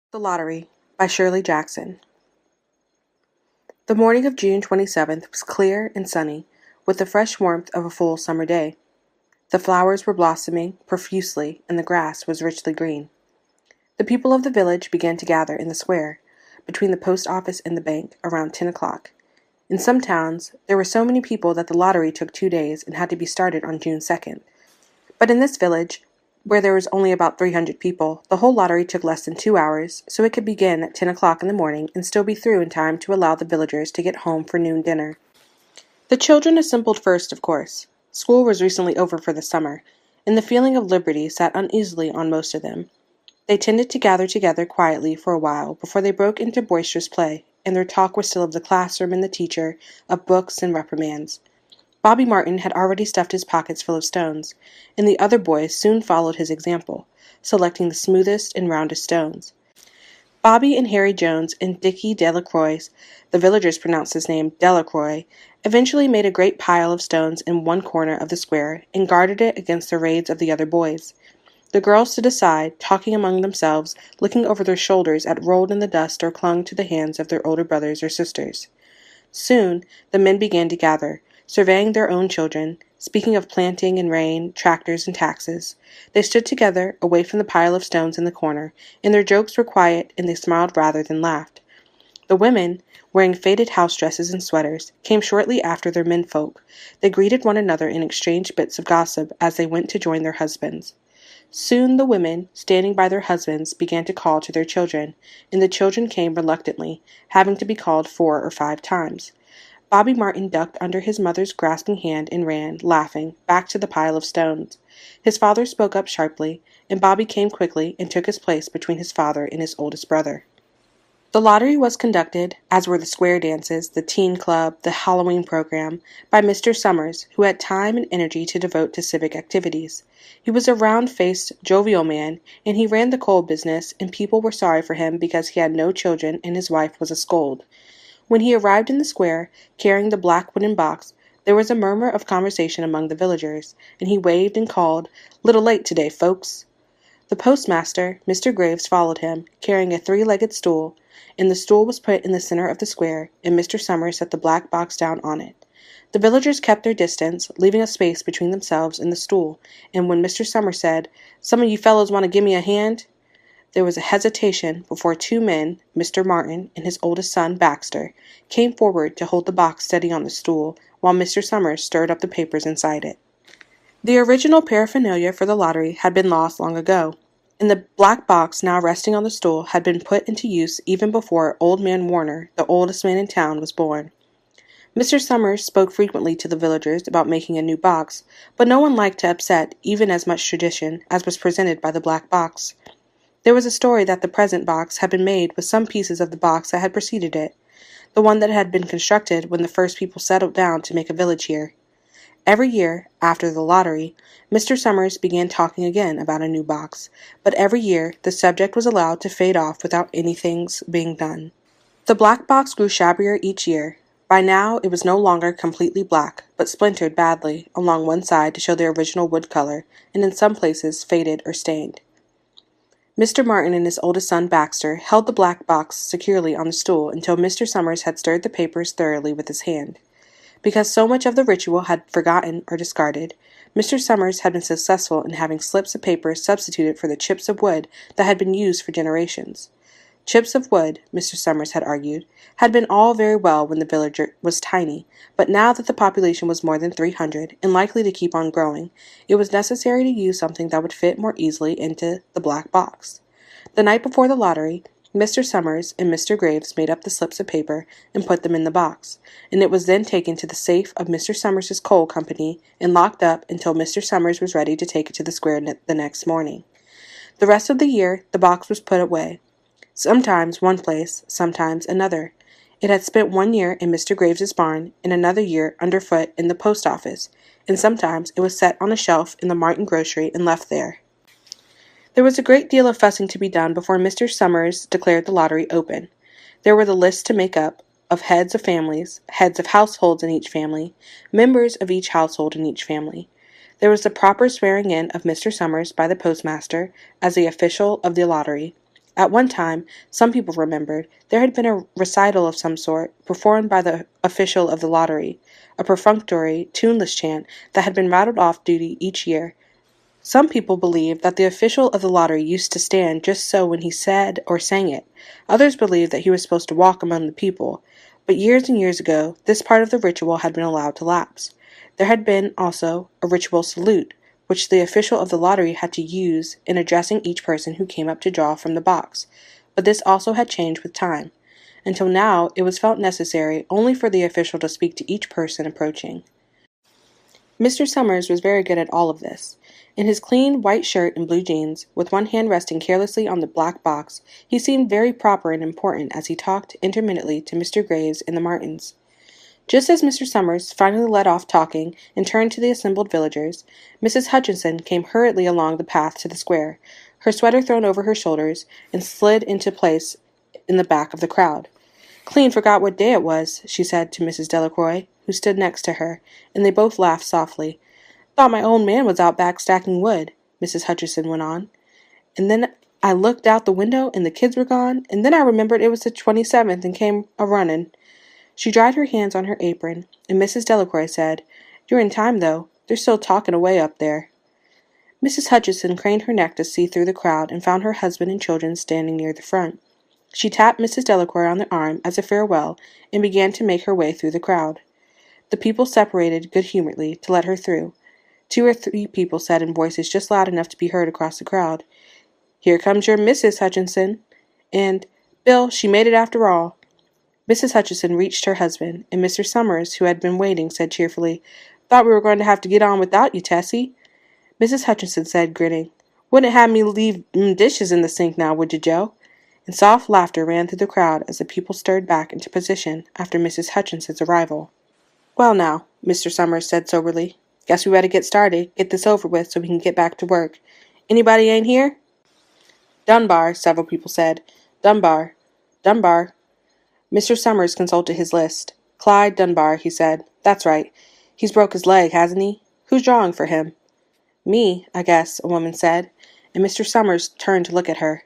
The Lottery by Shirley Jackson. The morning of June 27th was clear and sunny, with the fresh warmth of a full summer day. The flowers were blossoming profusely, and the grass was richly green. The people of the village began to gather in the square, between the post office and the bank, around 10 o'clock. In some towns, there were so many people that the lottery took 2 days and had to be started on June 2nd. But in this village, where there was only about 300 people, the whole lottery took less than 2 hours, so it could begin at 10 o'clock in the morning and still be through in time to allow the villagers to get home for noon dinner. The children assembled first, of course. School was recently over for the summer, and the feeling of liberty sat uneasily on most of them. They tended to gather together quietly for a while before they broke into boisterous play, and their talk was still of the classroom and the teacher, of books and reprimands. Bobby Martin had already stuffed his pockets full of stones, and the other boys soon followed his example, selecting the smoothest and roundest stones. Bobby and Harry Jones and Dickie Delacroix, the villagers pronounced his name Delacroix, eventually made a great pile of stones in one corner of the square and guarded it against the raids of the other boys. The girls stood aside, talking among themselves, looking over their shoulders at rolled in the dust or clung to the hands of their older brothers or sisters. Soon the men began to gather, surveying their own children, speaking of planting and rain, tractors and taxes. They stood together, away from the pile of stones in the corner, and their jokes were quiet, and they smiled rather than laughed. The women, wearing faded house dresses and sweaters, came shortly after their menfolk. They greeted one another and exchanged bits of gossip as they went to join their husbands. Soon the women, standing by their husbands, began to call to their children, and the children came reluctantly, having to be called 4 or 5 times. Bobby Martin ducked under his mother's grasping hand and ran, laughing, back to the pile of stones. His father spoke up sharply, and Bobby came quickly and took his place between his father and his oldest brother. The lottery was conducted, as were the square dances, the teen club, the Halloween program, by Mr. Summers, who had time and energy to devote to civic activities. He was a round-faced, jovial man, and he ran the coal business, and people were sorry for him because he had no children and his wife was a scold. When he arrived in the square, carrying the black wooden box, there was a murmur of conversation among the villagers, and he waved and called, "Little late today, folks." The postmaster, Mr. Graves, followed him, carrying a 3-legged stool, and the stool was put in the center of the square, and Mr. Summers set the black box down on it. The villagers kept their distance, leaving a space between themselves and the stool, and when Mr. Summers said, "Some of you fellows want to give me a hand?" There was a hesitation before 2 men, Mr. Martin and his oldest son, Baxter, came forward to hold the box steady on the stool, while Mr. Summers stirred up the papers inside it. The original paraphernalia for the lottery had been lost long ago, and the black box now resting on the stool had been put into use even before Old Man Warner, the oldest man in town, was born. Mr. Summers spoke frequently to the villagers about making a new box, but no one liked to upset even as much tradition as was presented by the black box. There was a story that the present box had been made with some pieces of the box that had preceded it, the one that had been constructed when the first people settled down to make a village here. Every year, after the lottery, Mr. Summers began talking again about a new box, but every year the subject was allowed to fade off without anything's being done. The black box grew shabbier each year. By now it was no longer completely black, but splintered badly along one side to show the original wood color, and in some places faded or stained. Mr. Martin and his oldest son, Baxter, held the black box securely on the stool until Mr. Summers had stirred the papers thoroughly with his hand. Because so much of the ritual had forgotten or discarded, Mr. Summers had been successful in having slips of paper substituted for the chips of wood that had been used for generations. Chips of wood, Mr. Summers had argued, had been all very well when the village was tiny, but now that the population was more than 300 and likely to keep on growing, it was necessary to use something that would fit more easily into the black box. The night before the lottery, Mr. Summers and Mr. Graves made up the slips of paper and put them in the box, and it was then taken to the safe of Mr. Summers's coal company and locked up until Mr. Summers was ready to take it to the square the next morning. The rest of the year the box was put away. Sometimes one place, sometimes another. It had spent 1 year in Mr. Graves's barn and another year underfoot in the post office, and sometimes it was set on a shelf in the Martin grocery and left there. There was a great deal of fussing to be done before Mr. Summers declared the lottery open. There were the lists to make up, of heads of families, heads of households in each family, members of each household in each family. There was the proper swearing in of Mr. Summers by the postmaster as the official of the lottery, At one time, some people remembered, there had been a recital of some sort, performed by the official of the lottery, a perfunctory, tuneless chant that had been rattled off duty each year. Some people believed that the official of the lottery used to stand just so when he said or sang it. Others believed that he was supposed to walk among the people. But years and years ago, this part of the ritual had been allowed to lapse. There had been, also, a ritual salute, which the official of the lottery had to use in addressing each person who came up to draw from the box. But this also had changed with time. Until now, it was felt necessary only for the official to speak to each person approaching. Mr. Summers was very good at all of this. In his clean white shirt and blue jeans, with one hand resting carelessly on the black box, he seemed very proper and important as he talked intermittently to Mr. Graves and the Martins. Just as Mr. Summers finally let off talking and turned to the assembled villagers, Mrs. Hutchinson came hurriedly along the path to the square, her sweater thrown over her shoulders, and slid into place in the back of the crowd. "Clean forgot what day it was," she said to Mrs. Delacroix, who stood next to her, and they both laughed softly. "Thought my old man was out back stacking wood," Mrs. Hutchinson went on. "And then I looked out the window, and the kids were gone, and then I remembered it was the 27th and came a-running." She dried her hands on her apron, and Mrs. Delacroix said, "You're in time, though. They're still talking away up there." Mrs. Hutchinson craned her neck to see through the crowd and found her husband and children standing near the front. She tapped Mrs. Delacroix on the arm as a farewell and began to make her way through the crowd. The people separated good-humoredly to let her through. 2 or 3 people said in voices just loud enough to be heard across the crowd, "Here comes your Mrs. Hutchinson," and, "Bill, she made it after all." Mrs. Hutchinson reached her husband, and Mr. Summers, who had been waiting, said cheerfully, "Thought we were going to have to get on without you, Tessie." Mrs. Hutchinson said, grinning, "Wouldn't have me leave dishes in the sink now, would you, Joe?" And soft laughter ran through the crowd as the people stirred back into position after Mrs. Hutchinson's arrival. "Well now," Mr. Summers said soberly, "guess we better get started, get this over with so we can get back to work. Anybody ain't here?" "Dunbar," several people said. "Dunbar. Dunbar." Mr. Summers consulted his list. "Clyde Dunbar," he said. "That's right. He's broke his leg, hasn't he? Who's drawing for him?" "Me, I guess," a woman said, and Mr. Summers turned to look at her.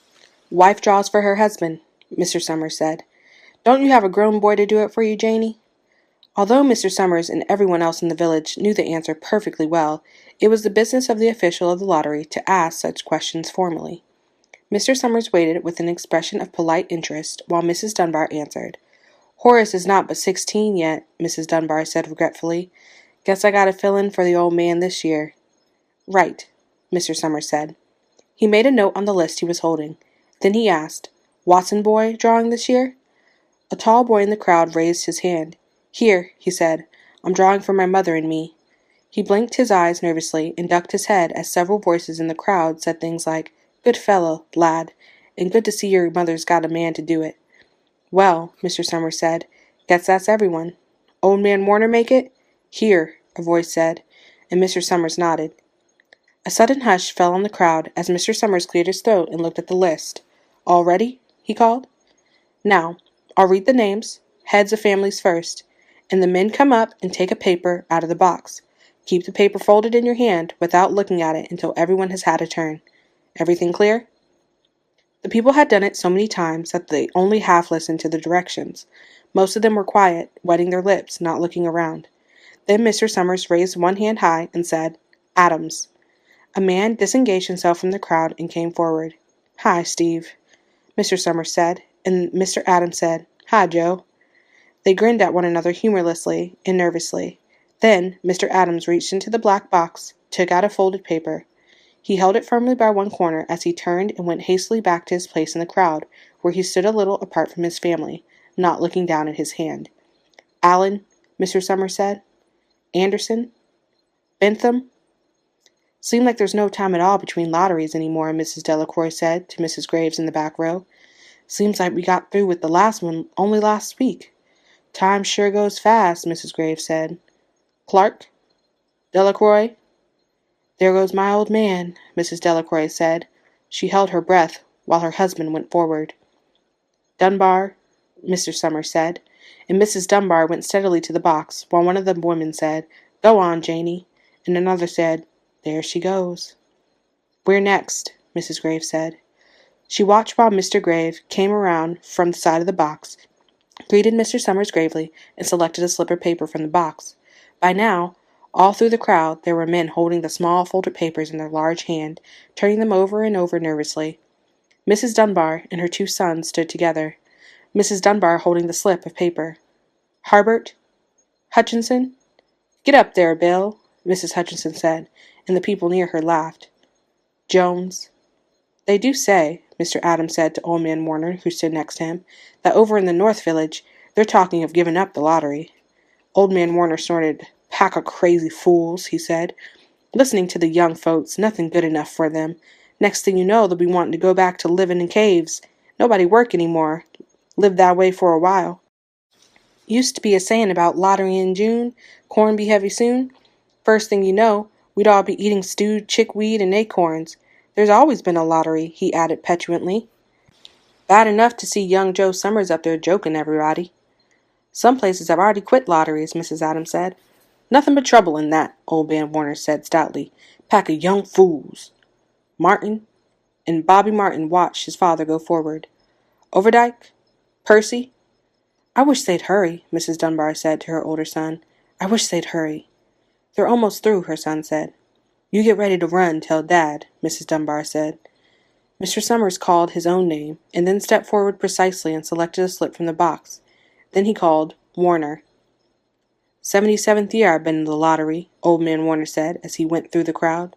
"Wife draws for her husband," Mr. Summers said. "Don't you have a grown boy to do it for you, Janie?" Although Mr. Summers and everyone else in the village knew the answer perfectly well, it was the business of the official of the lottery to ask such questions formally. Mr. Summers waited with an expression of polite interest while Mrs. Dunbar answered. "Horace is not but 16 yet," Mrs. Dunbar said regretfully. "Guess I gotta fill in for the old man this year." "Right," Mr. Summers said. He made a note on the list he was holding. Then he asked, "Watson boy drawing this year?" A tall boy in the crowd raised his hand. "Here," he said. "I'm drawing for my mother and me." He blinked his eyes nervously and ducked his head as several voices in the crowd said things like, "Good fellow, lad, and good to see your mother's got a man to do it." "Well," Mr. Summers said, "guess that's everyone. Old man Warner make it?" "Here," a voice said, and Mr. Summers nodded. A sudden hush fell on the crowd as Mr. Summers cleared his throat and looked at the list. "All ready?" he called. "Now, I'll read the names, heads of families first, and the men come up and take a paper out of the box. Keep the paper folded in your hand without looking at it until everyone has had a turn. Everything clear?" The people had done it so many times that they only half listened to the directions. Most of them were quiet, wetting their lips, not looking around. Then Mr. Summers raised one hand high and said, "Adams." A man disengaged himself from the crowd and came forward. "Hi, Steve," Mr. Summers said, and Mr. Adams said, "Hi, Joe." They grinned at one another humorlessly and nervously. Then Mr. Adams reached into the black box, took out a folded paper. He held it firmly by one corner as he turned and went hastily back to his place in the crowd, where he stood a little apart from his family, not looking down at his hand. "Allen," Mr. Summers said. "Anderson? Bentham?" "Seems like there's no time at all between lotteries any more," Mrs. Delacroix said to Mrs. Graves in the back row. "Seems like we got through with the last one only last week." "Time sure goes fast," Mrs. Graves said. "Clark? Delacroix?" "There goes my old man," Mrs. Delacroix said. She held her breath while her husband went forward. "Dunbar," Mr. Summers said, and Mrs. Dunbar went steadily to the box, while one of the women said, "Go on, Janie," and another said, "There she goes." "Where next?" Mrs. Graves said. She watched while Mr. Graves came around from the side of the box, greeted Mr. Summers gravely, and selected a slip of paper from the box. By now, all through the crowd there were men holding the small folded papers in their large hand, turning them over and over nervously. Mrs. Dunbar and her two sons stood together, Mrs. Dunbar holding the slip of paper. "Harbert? Hutchinson? Get up there, Bill," Mrs. Hutchinson said, and the people near her laughed. "Jones." "They do say," Mr. Adams said to Old Man Warner, who stood next to him, "that over in the North Village they're talking of giving up the lottery." Old Man Warner snorted. "Pack of crazy fools," he said. "Listening to the young folks, nothing good enough for them. Next thing you know, they'll be wanting to go back to living in caves. Nobody work any more. Lived that way for a while. Used to be a saying about lottery in June, corn be heavy soon. First thing you know, we'd all be eating stewed chickweed and acorns. There's always been a lottery," he added petulantly. "Bad enough to see young Joe Summers up there joking everybody." "Some places have already quit lotteries," Mrs. Adams said. "Nothing but trouble in that," Old Man Warner said stoutly. "Pack of young fools." Martin and Bobby Martin watched his father go forward. "Overdyke? Percy?" "I wish they'd hurry," Mrs. Dunbar said to her older son. "I wish they'd hurry." "They're almost through," her son said. "You get ready to run, tell Dad," Mrs. Dunbar said. Mr. Summers called his own name, and then stepped forward precisely and selected a slip from the box. Then he called Warner. "77th year I've been in the lottery," Old Man Warner said as he went through the crowd.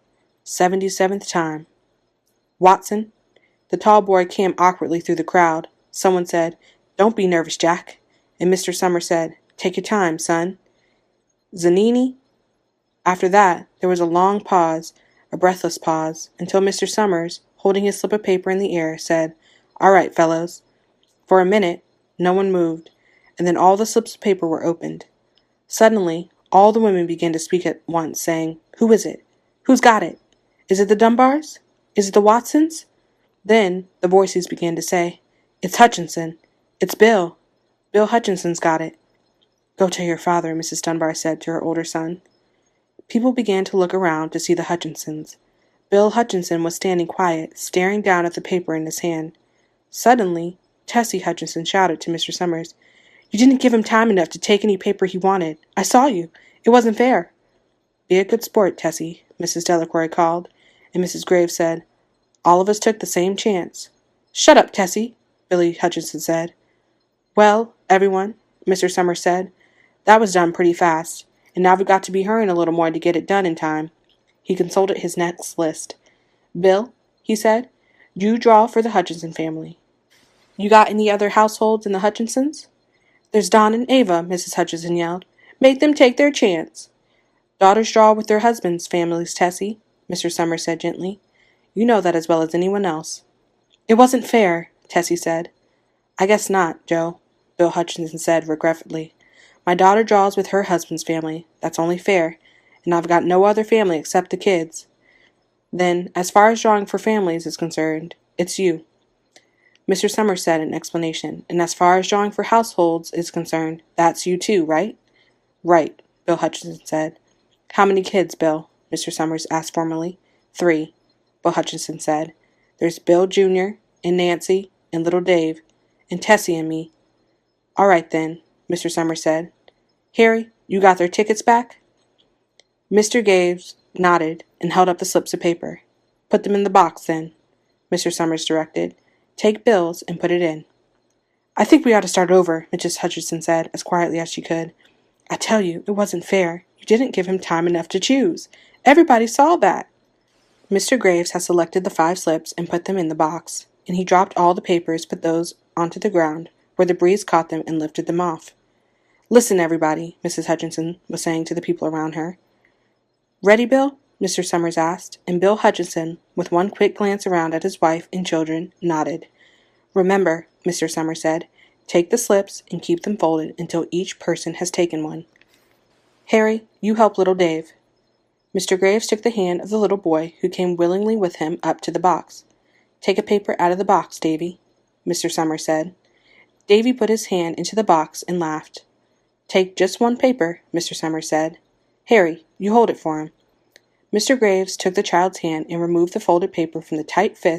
"77th time." "Watson?" The tall boy came awkwardly through the crowd. Someone said, "Don't be nervous, Jack." And Mr. Summers said, "Take your time, son." "Zanini?" After that, there was a long pause, a breathless pause, until Mr. Summers, holding his slip of paper in the air, said, "All right, fellows." For a minute, no one moved, and then all the slips of paper were opened. Suddenly, all the women began to speak at once, saying, "Who is it? Who's got it? Is it the Dunbars? Is it the Watsons?" Then the voices began to say, "It's Hutchinson. It's Bill. Bill Hutchinson's got it." "Go tell your father," Mrs. Dunbar said to her older son. People began to look around to see the Hutchinsons. Bill Hutchinson was standing quiet, staring down at the paper in his hand. Suddenly, Tessie Hutchinson shouted to Mr. Summers, "You didn't give him time enough to take any paper he wanted. I saw you. It wasn't fair." "Be a good sport, Tessie," Mrs. Delacroix called, and Mrs. Graves said, "All of us took the same chance." "Shut up, Tessie," Billy Hutchinson said. "Well, everyone," Mr. Summers said, "that was done pretty fast, and now we've got to be hurrying a little more to get it done in time." He consulted his next list. "Bill," he said, "you draw for the Hutchinson family. You got any other households in the Hutchinsons?" "There's Don and Ava," Mrs. Hutchinson yelled. "Make them take their chance." "Daughters draw with their husbands' families, Tessie," Mr. Summers said gently. "You know that as well as anyone else." "It wasn't fair," Tessie said. "I guess not, Joe," Bill Hutchinson said regretfully. "My daughter draws with her husband's family. That's only fair, and I've got no other family except the kids." "Then, as far as drawing for families is concerned, it's you," Mr. Summers said in explanation, "and as far as drawing for households is concerned, that's you too, right?" "Right," Bill Hutchinson said. "How many kids, Bill?" Mr. Summers asked formally. "3," Bill Hutchinson said. "There's Bill Jr., and Nancy, and little Dave, and Tessie and me." "All right, then," Mr. Summers said. "Harry, you got their tickets back?" Mr. Graves nodded and held up the slips of paper. "Put them in the box, then," Mr. Summers directed. "Take Bill's and put it in." "I think we ought to start over," Mrs. Hutchinson said, as quietly as she could. "I tell you, it wasn't fair. You didn't give him time enough to choose. Everybody saw that." Mr. Graves had selected the 5 slips and put them in the box, and he dropped all the papers but those onto the ground, where the breeze caught them and lifted them off. "Listen, everybody," Mrs. Hutchinson was saying to the people around her. "Ready, Bill?" Mr. Summers asked, and Bill Hutchinson, with one quick glance around at his wife and children, nodded. "Remember," Mr. Summers said, "take the slips and keep them folded until each person has taken one. Harry, you help little Dave." Mr. Graves took the hand of the little boy, who came willingly with him up to the box. "Take a paper out of the box, Davy," Mr. Summers said. Davy put his hand into the box and laughed. "Take just one paper," Mr. Summers said. "Harry, you hold it for him." Mr. Graves took the child's hand and removed the folded paper from the tight fist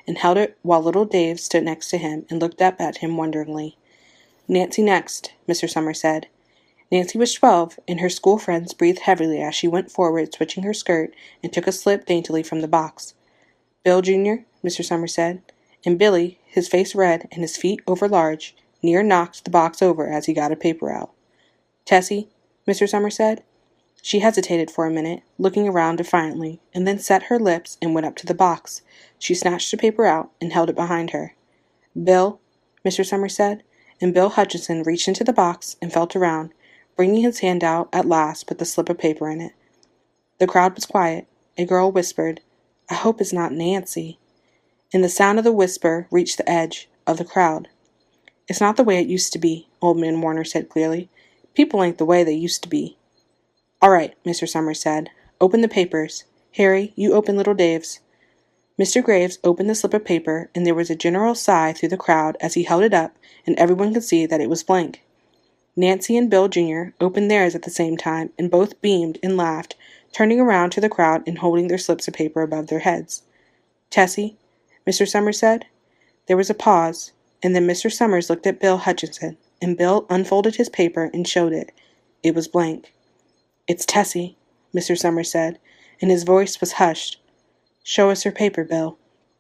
and held it while little Dave stood next to him and looked up at him wonderingly. "Nancy next," Mr. Summers said. Nancy was 12, and her school friends breathed heavily as she went forward, switching her skirt, and took a slip daintily from the box. "Bill, Jr.," Mr. Summers said, and Billy, his face red and his feet overlarge, near knocked the box over as he got a paper out. "Tessie," Mr. Summers said. She hesitated for a minute, looking around defiantly, and then set her lips and went up to the box. She snatched the paper out and held it behind her. "Bill," Mr. Summers said, and Bill Hutchinson reached into the box and felt around, bringing his hand out at last with the slip of paper in it. The crowd was quiet. A girl whispered, "I hope it's not Nancy." And the sound of the whisper reached the edge of the crowd. "It's not the way it used to be," Old Man Warner said clearly. "People ain't the way they used to be." "All right," Mr. Summers said. "Open the papers. Harry, you open little Dave's." Mr. Graves opened the slip of paper, and there was a general sigh through the crowd as he held it up, and everyone could see that it was blank. Nancy and Bill, Jr. opened theirs at the same time, and both beamed and laughed, turning around to the crowd and holding their slips of paper above their heads. "Tessie," Mr. Summers said. There was a pause, and then Mr. Summers looked at Bill Hutchinson, and Bill unfolded his paper and showed it. It was blank. "It's Tessie," Mr. Summers said, and his voice was hushed. "Show us her paper, Bill."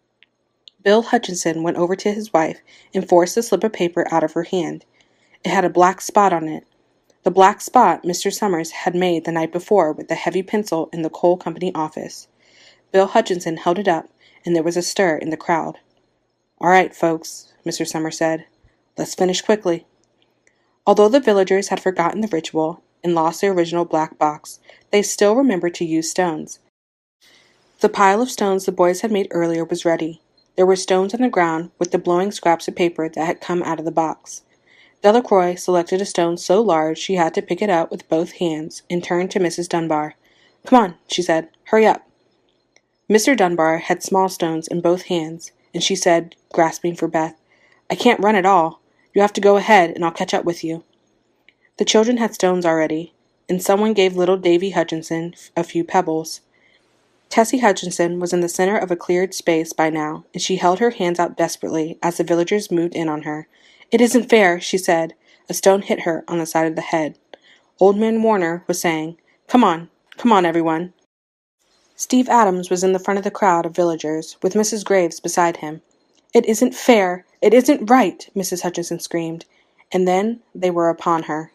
Bill Hutchinson went over to his wife and forced the slip of paper out of her hand. It had a black spot on it. The black spot Mr. Summers had made the night before with the heavy pencil in the coal company office. Bill Hutchinson held it up, and there was a stir in the crowd. "All right, folks," Mr. Summers said. "Let's finish quickly." Although the villagers had forgotten the ritual and lost their original black box, they still remembered to use stones. The pile of stones the boys had made earlier was ready. There were stones on the ground with the blowing scraps of paper that had come out of the box. Delacroix selected a stone so large she had to pick it up with both hands and turned to Mrs. Dunbar. "Come on," she said. "Hurry up." Mr. Dunbar had small stones in both hands, and she said, grasping for breath, "I can't run at all. You have to go ahead, and I'll catch up with you." The children had stones already, and someone gave little Davy Hutchinson a few pebbles. Tessie Hutchinson was in the center of a cleared space by now, and she held her hands out desperately as the villagers moved in on her. "It isn't fair," she said. A stone hit her on the side of the head. Old Man Warner was saying, come on, everyone." Steve Adams was in the front of the crowd of villagers, with Mrs. Graves beside him. "It isn't fair! It isn't right!" Mrs. Hutchinson screamed, and then they were upon her.